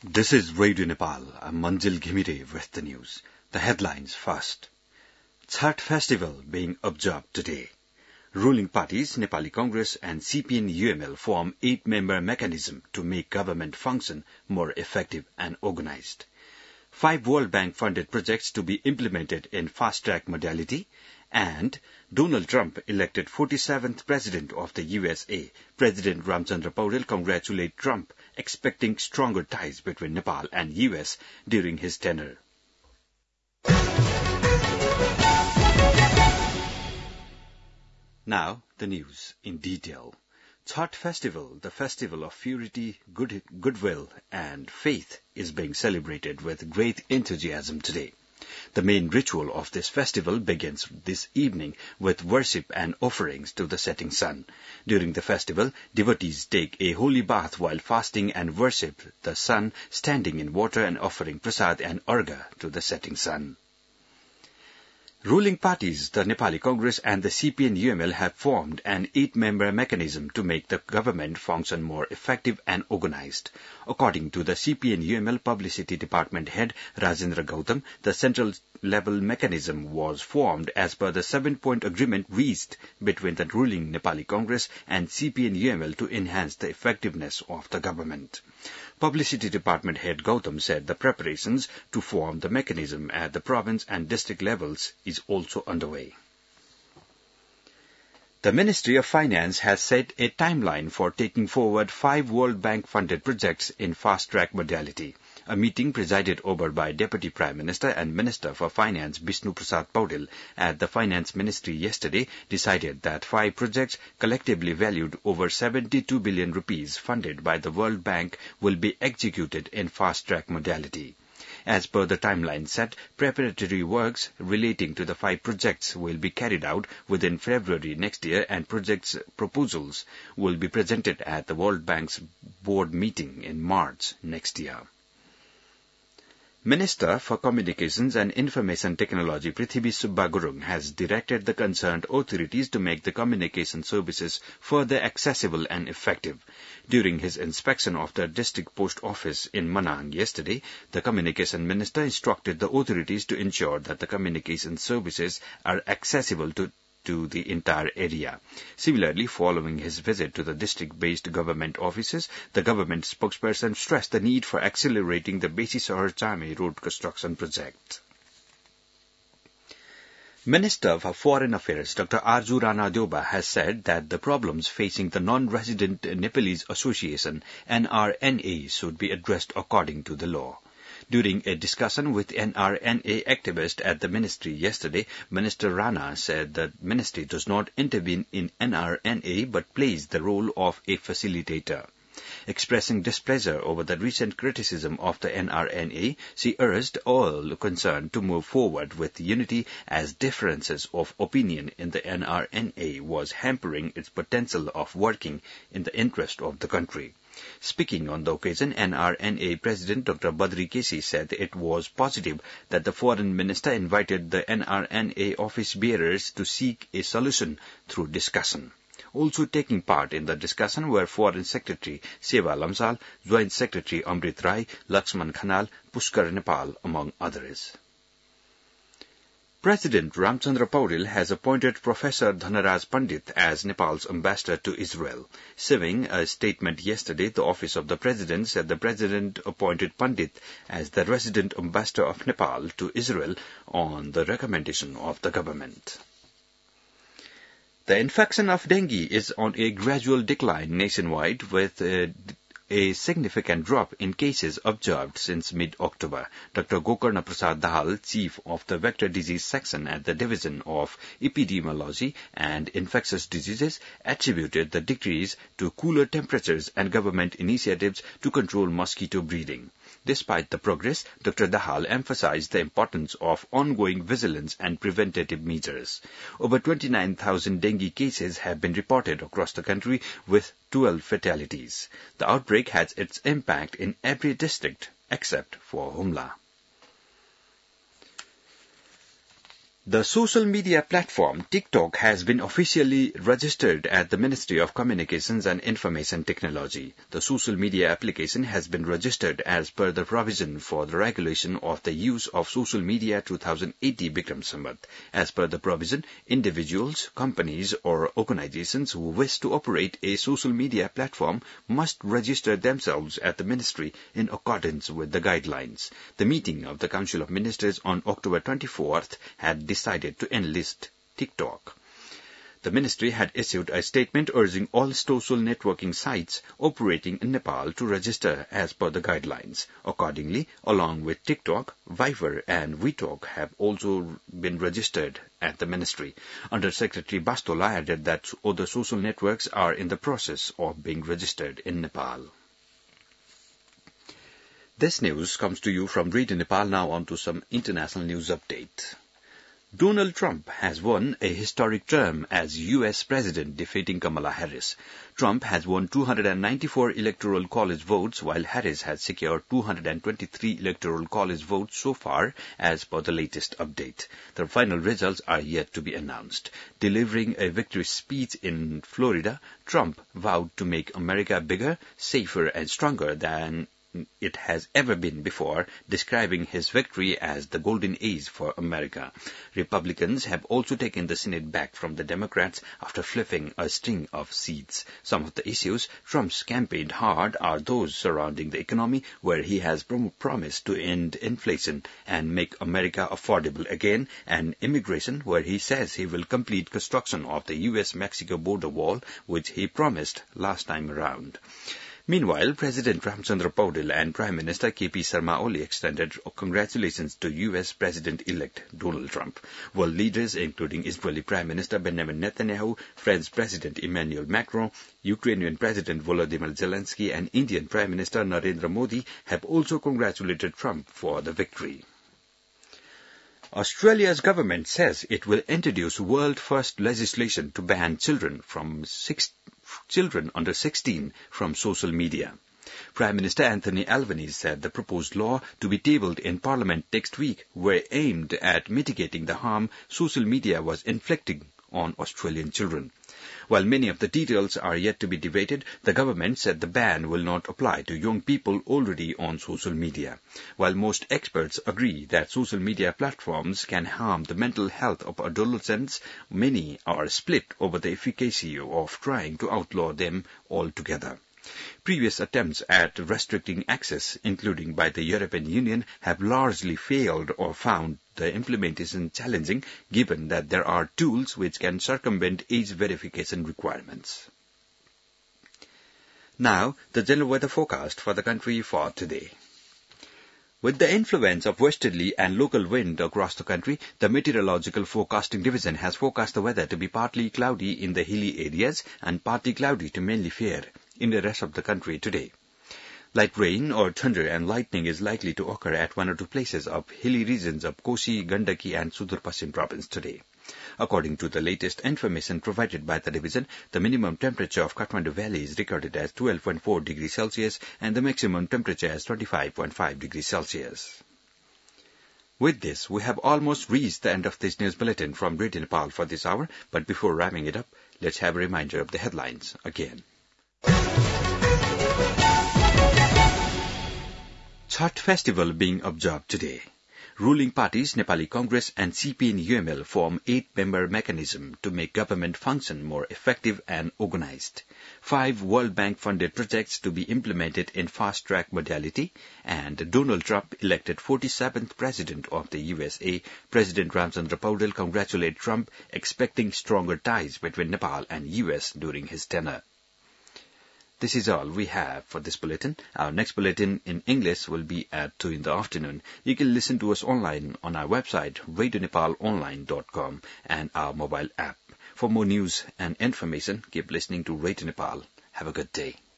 This is Radio Nepal. I'm Manjil Ghimire with the news. The headlines first. Chhath festival being observed today. Ruling parties, Nepali Congress and CPN-UML form 8-member mechanism to make government function more effective and organized. 5 World Bank funded projects to be implemented in fast-track modality, and Donald Trump elected 47th President of the USA. President Ramchandra Paudel congratulated Trump, expecting stronger ties between Nepal and US during his tenure. Now, the news in detail. Chhath Festival, the festival of purity, goodwill, and faith, is being celebrated with great enthusiasm today. The main ritual of this festival begins this evening with worship and offerings to the setting sun. During the festival, devotees take a holy bath while fasting and worship the sun, standing in water and offering prasad and argha to the setting sun. Ruling parties, the Nepali Congress and the CPN-UML have formed an 8-member mechanism to make the government function more effective and organized. According to the CPN-UML Publicity Department head Rajendra Gautam, the central-level mechanism was formed as per the 7-point agreement reached between the ruling Nepali Congress and CPN-UML to enhance the effectiveness of the government. Publicity Department head Gautam said the preparations to form the mechanism at the province and district levels is also underway. The Ministry of Finance has set a timeline for taking forward 5 World Bank-funded projects in fast-track modality. A meeting presided over by Deputy Prime Minister and Minister for Finance Bishnu Prasad Paudel at the Finance Ministry yesterday decided that 5 projects collectively valued over 72 billion rupees funded by the World Bank will be executed in fast-track modality. As per the timeline set, preparatory works relating to the 5 projects will be carried out within February next year, and projects proposals will be presented at the World Bank's board meeting in March next year. Minister for Communications and Information Technology Prithivi Subba Gurung has directed the concerned authorities to make the communication services further accessible and effective. During his inspection of the district post office in Manang yesterday, the Communication Minister instructed the authorities to ensure that the communication services are accessible to the entire area. Similarly, following his visit to the district-based government offices, the government spokesperson stressed the need for accelerating the Besi Sahar Chame road construction project. Minister for Foreign Affairs Dr. Arju Rana Dyoba has said that the problems facing the Non-Resident Nepalese Association NRNA should be addressed according to the law. During a discussion with NRNA activists at the ministry yesterday, Minister Rana said the ministry does not intervene in NRNA but plays the role of a facilitator. Expressing displeasure over the recent criticism of the NRNA, she urged all concerned to move forward with unity as differences of opinion in the NRNA was hampering its potential of working in the interest of the country. Speaking on the occasion, NRNA President Dr. Badri Kesi said it was positive that the Foreign Minister invited the NRNA office bearers to seek a solution through discussion. Also taking part in the discussion were Foreign Secretary Seva Lamsal, Joint Secretary Amrit Rai, Lakshman Khanal, Pushkar Nepal, among others. President Ramchandra Paudel has appointed Professor Dhanaraj Pandit as Nepal's ambassador to Israel. Issuing a statement yesterday, the Office of the President said the President appointed Pandit as the resident ambassador of Nepal to Israel on the recommendation of the government. The infection of dengue is on a gradual decline nationwide, with a significant drop in cases observed since mid-October. Dr. Gokarna Prasad Dahal, Chief of the Vector Disease Section at the Division of Epidemiology and Infectious Diseases, attributed the decrease to cooler temperatures and government initiatives to control mosquito breeding. Despite the progress, Dr. Dahal emphasized the importance of ongoing vigilance and preventative measures. Over 29,000 dengue cases have been reported across the country, with 12 fatalities. The outbreak has its impact in every district except for Humla. The social media platform TikTok has been officially registered at the Ministry of Communications and Information Technology. The social media application has been registered as per the provision for the regulation of the use of social media 2080 Bikram Samvat. As per the provision, individuals, companies or organizations who wish to operate a social media platform must register themselves at the Ministry in accordance with the guidelines. The meeting of the Council of Ministers on October 24th had decided to enlist TikTok. The ministry had issued a statement urging all social networking sites operating in Nepal to register as per the guidelines. Accordingly, along with TikTok, Viber and WeTalk have also been registered at the ministry. Under Secretary Bastola added that other social networks are in the process of being registered in Nepal. This news comes to you from Radio Nepal. Now on to some international news update. Donald Trump has won a historic term as U.S. President, defeating Kamala Harris. Trump has won 294 Electoral College votes, while Harris has secured 223 Electoral College votes so far, as per the latest update. The final results are yet to be announced. Delivering a victory speech in Florida, Trump vowed to make America bigger, safer, and stronger than it has ever been before, describing his victory as the golden age for America. Republicans have also taken the Senate back from the Democrats after flipping a string of seats. Some of the issues Trump's campaigned hard are those surrounding the economy, where he has promised to end inflation and make America affordable again, and immigration, where he says he will complete construction of the U.S.-Mexico border wall, which he promised last time around. Meanwhile, President Ramchandra Paudel and Prime Minister K.P. Sharma Oli extended congratulations to U.S. President-elect Donald Trump. World leaders, including Israeli Prime Minister Benjamin Netanyahu, French President Emmanuel Macron, Ukrainian President Volodymyr Zelensky, and Indian Prime Minister Narendra Modi have also congratulated Trump for the victory. Australia's government says it will introduce world-first legislation to ban children under 16 from social media. Prime Minister Anthony Albanese said the proposed law to be tabled in Parliament next week were aimed at mitigating the harm social media was inflicting on Australian children. While many of the details are yet to be debated, the government said the ban will not apply to young people already on social media. While most experts agree that social media platforms can harm the mental health of adolescents, many are split over the efficacy of trying to outlaw them altogether. Previous attempts at restricting access, including by the European Union, have largely failed or found the implementation challenging, given that there are tools which can circumvent age verification requirements. Now, the general weather forecast for the country for today. With the influence of westerly and local wind across the country, the Meteorological Forecasting Division has forecast the weather to be partly cloudy in the hilly areas and partly cloudy to mainly fair in the rest of the country today. Light rain or thunder and lightning is likely to occur at one or two places of hilly regions of Kosi, Gandaki and Sudur Paschim province today. According to the latest information provided by the division, the minimum temperature of Kathmandu Valley is recorded as 12.4 degrees Celsius and the maximum temperature as 25.5 degrees Celsius. With this, we have almost reached the end of this news bulletin from Radio Nepal for this hour, but before wrapping it up, let's have a reminder of the headlines again. Chhath festival being observed today. Ruling parties Nepali Congress and CPN-UML form 8-member mechanism to make government function more effective and organized. 5 World Bank-funded projects to be implemented in fast-track modality, and Donald Trump elected 47th President of the USA. President Ramchandra Paudel congratulated Trump, expecting stronger ties between Nepal and US during his tenure. This is all we have for this bulletin. Our next bulletin in English will be at 2 in the afternoon. You can listen to us online on our website, radionepalonline.com, and our mobile app. For more news and information, keep listening to Radio Nepal. Have a good day.